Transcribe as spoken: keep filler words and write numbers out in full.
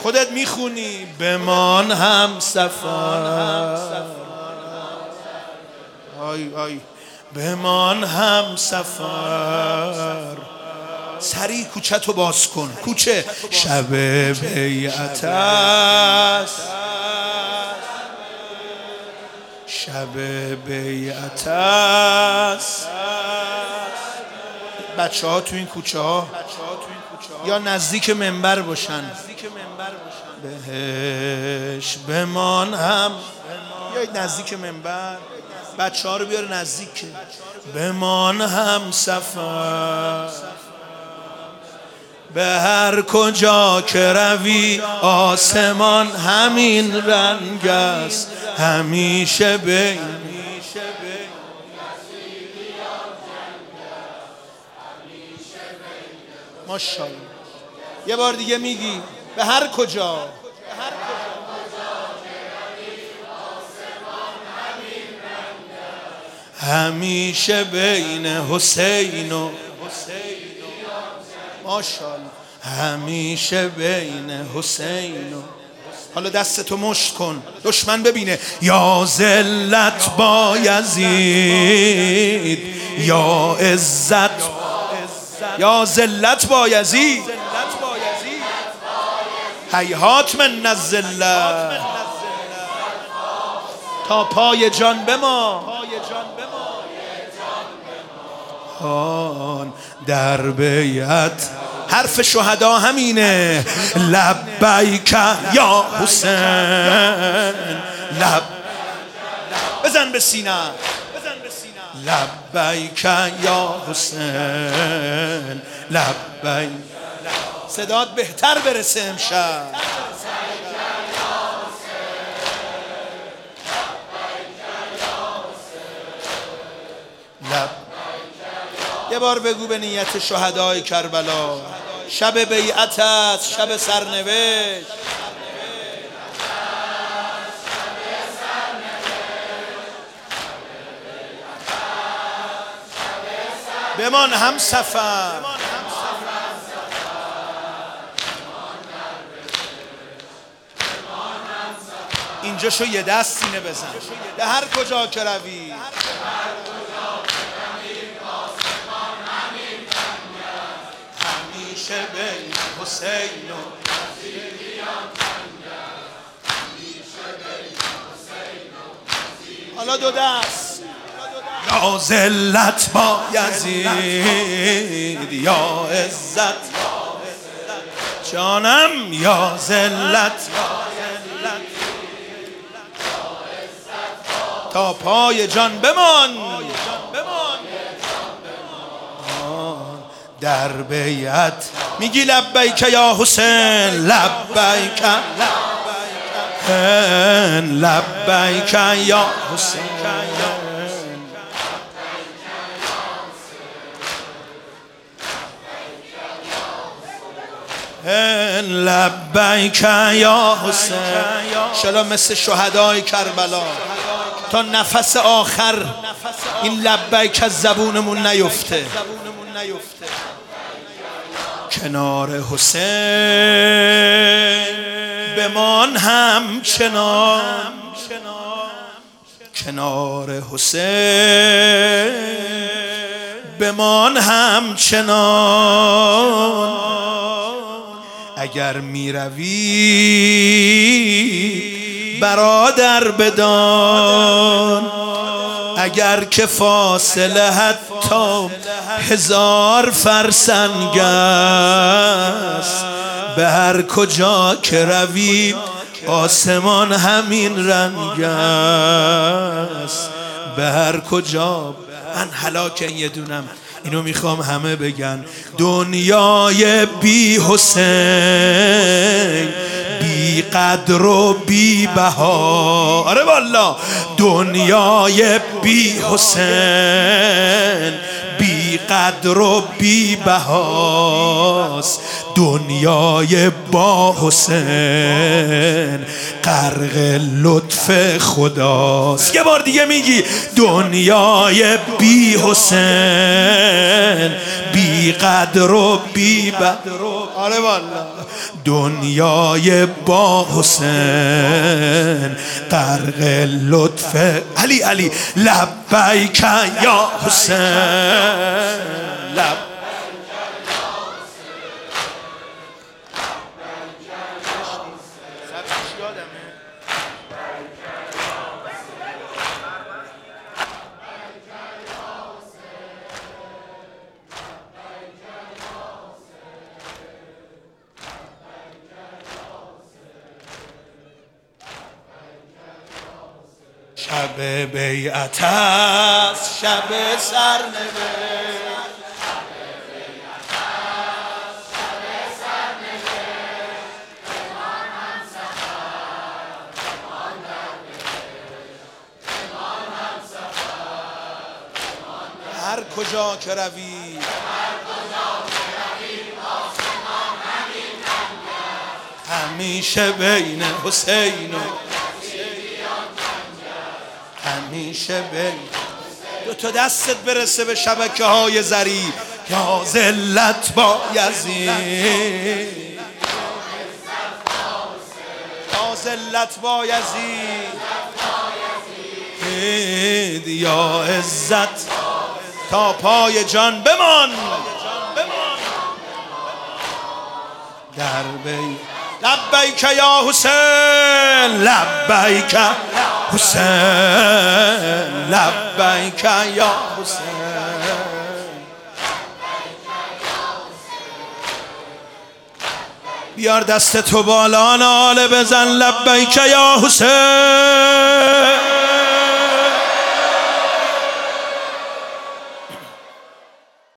خودت میخونی بمان هم سفر، آی آی بمان هم سفر. سریع کوچه تو باز کن. کوچه شب بیعت است، شب بیعت است. بچه ها تو این کوچه ها یا نزدیک منبر باشن، بهش بمان هم، یا نزدیک منبر، بچه ها رو بیاره نزدیک. بمان هم سفر، به هر کجا که روی آسمان همین رنگ است، همیشه بین ماشاءالله. یه بار دیگه میگی به هر کجا، همیشه بین حسین و ماشاءالله، همیشه بین حسین و. حالا دستتو مشت کن دشمن ببینه. یا ذلت با یزید، یا عزت، یا ذلت با یزید، هیهات من الذلت، تا پای جان بما آن در بیعت. حرف شهدا همینه، لبیک یا حسین، لب بزن به سینه، لبیک یا حسین، لبیک. صدات بهتر برسه امشب. لب یه بار بگو به نیت شهدای کربلا. شب بیعت است، شب سرنوشت، بمان هم سفر. اینجا شو یه دست سینه بزن. به هر کجا که روی همیشه بین حسین و حالا دو دست. یا ذلت با یزید، یا عزت جانم، یا ذلت تا پای جان بمان، در بیعت. میگی لبیک یا حسین، لبیک لبیک یا حسین، لبیک یا حسین. شلا مثل شهدای کربلا تا نفس آخر این لبیک از زبونمون نیفته. کنار حسین بمان همچنان، کنار حسین بمان همچنان. اگر می روی برادر بدان، اگر که فاصله حتی هزار فرسنگ است، به هر کجا که روی آسمان همین رنگ است، به هر کجا. من هلاکن یه دونم اینو میخوام همه بگن. دنیای بی حسین بی قدر و بی بها. آره والا دنیای بی حسین بی قدر و بی بهاست، دنیای با حسین غرق لطف خداست. یه بار دیگه میگی دنیای بی حسین بی قدر و بی بد. آره والا دنیای با حسین غرق لطف علی علی لبیک یا حسین لب شب بیعت است شب سرنوشت هر کجا که روی همیشه بین حسین و همیشه بین دو تا دستت برسه به شبکه های زری یا ذلت با یزید یا ذلت با یزید یا عزت تا پای جان بمان در بی لبیک یا حسین لبیک حسین لبیک یا حسین بیار دست تو بالا ناله بزن لبیک یا حسین